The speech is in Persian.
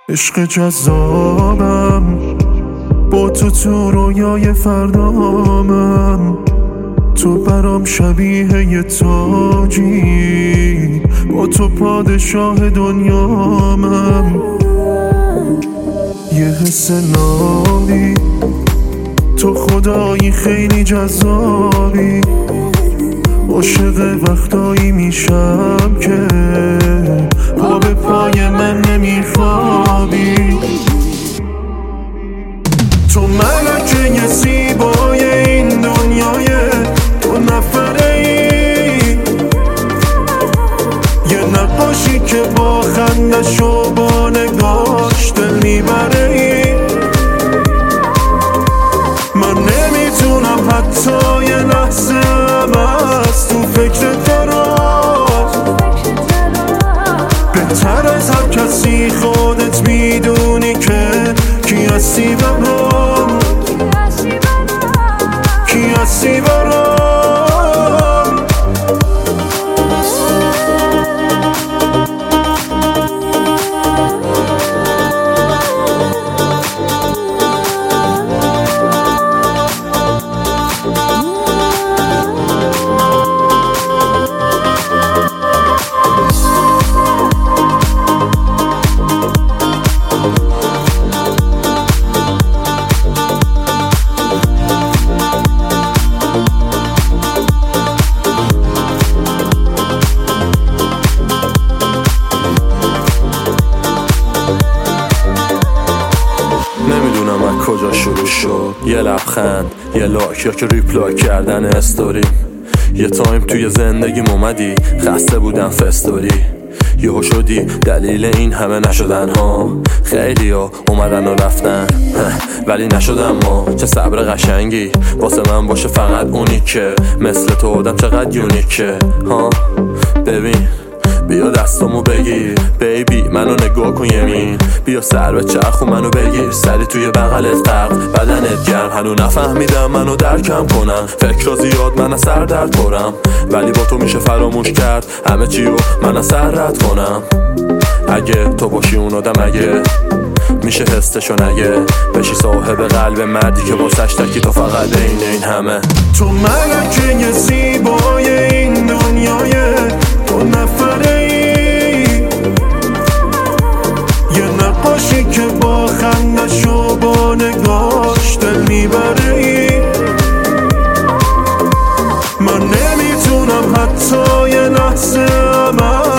عشق جذابم، با تو رویای فردامم. تو برام شبیه یه تاجی، با تو پادشاه دنیامم. یه حس نابی، تو خدایی خیلی جذابی. عاشق وقتایی میشم که پا به پای من نمیخوابی. تو ملکه زیبای این دنیای، تو نفره ای، یه نقاشی که با خندش و با نگاش دل میبره ای. من نمیتونم حتی یه لحظه هم از تو فکر دارم. بهتر از هر کسی خودت میدونی که کی هستی برام، کی هستی برام. نمیدونم از کجا شروع شد، یه لبخند، یه لایک یا که ریپلای کردن استوری. یه تایم توی زندگیم اومدی، خسته بودم فستوری. یهو شدی دلیل این همه نشدن ها. خیلی ها اومدن و رفتن ولی نشدم ما. چه صبر قشنگی واسه من باشه فقط اونی که مثل تو آدم چقدر یونیکه ها. ببین بیا دستامو بگیر بیبی، منو نگاه کن یمین. بیا سر به چرخ و منو بگیر، سری توی بغلت غرق، بدنت گرم. هنو نفهمیدم منو درکم کنم، فکر زیاد من از سر درد پرم. ولی با تو میشه فراموش کرد همه چیو من از سر رد کنم. اگه تو باشی اون آدم، اگه میشه حسشو نگه بشی صاحب قلب مردی که واسش تکی تو فقط این همه. تو ملکه زیبای این دنیای، تو نفره ای، یه نقاشی که با خندش و با نگاش دل میبره ای. من نمیتونم حتی یه لحظه هم